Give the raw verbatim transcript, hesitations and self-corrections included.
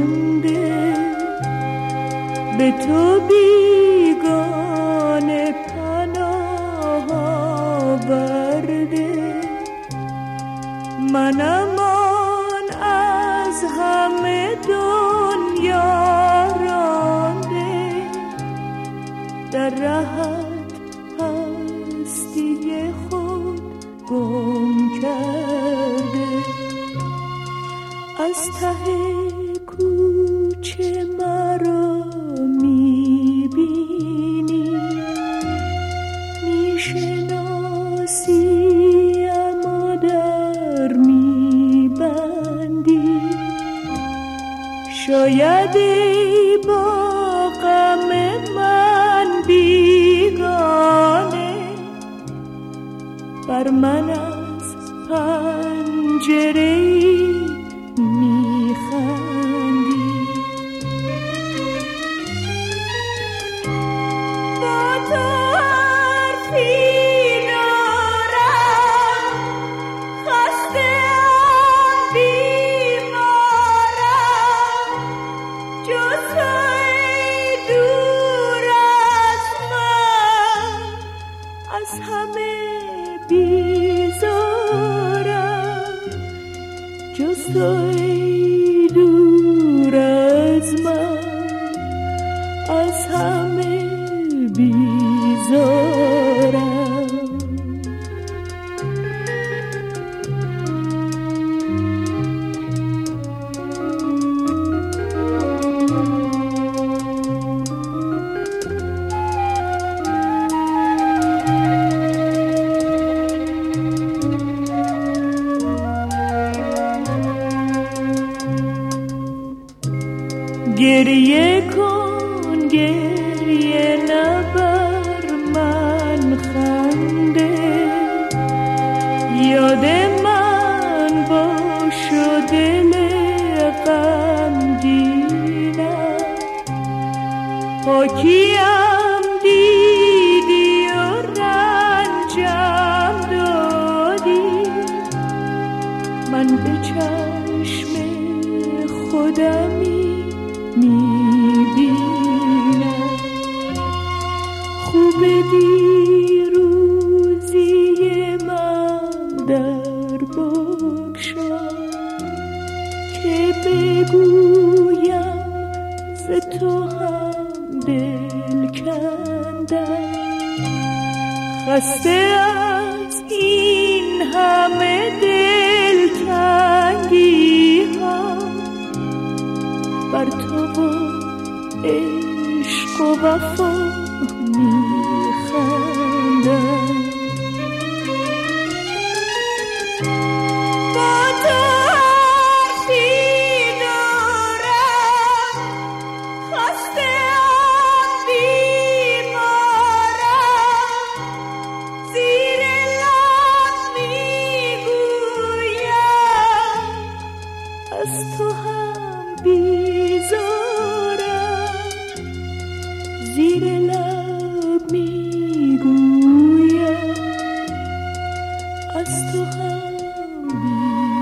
خنده به تو بیگانه پناه آورده. منم آن از همه دنیا رانده، در رهت هستی خود گم کرده. از ته کوچه مرا میبینی، میشناسیم و در میبندی. شاید ای با غم من بیگانه، بر من از پنجره‌ای میخندی. با تو حرفی دارم، خسته‌ام بیمارم، جز توی دور از من از همه بیزارم. جز توی دور از من از همه بیزارم. گریه کن گریه نبر من خنده، یاد من باش و دل غمگینم. پاکیم دیدی و رنجم دادی، من به چشم خودمی میبینم. خوب دیروزی من در بگشا، که بگویم ز تو هم دل کندم. خسته از این همه دلتنگی ها، بر تو و عشق و وفا میخندم. با تو حرفی دارم، خسته‌ام بیمارم، زیر لب میگویم از تو هم بیزارم. زیر لب میگویم از تو هم بیزارم.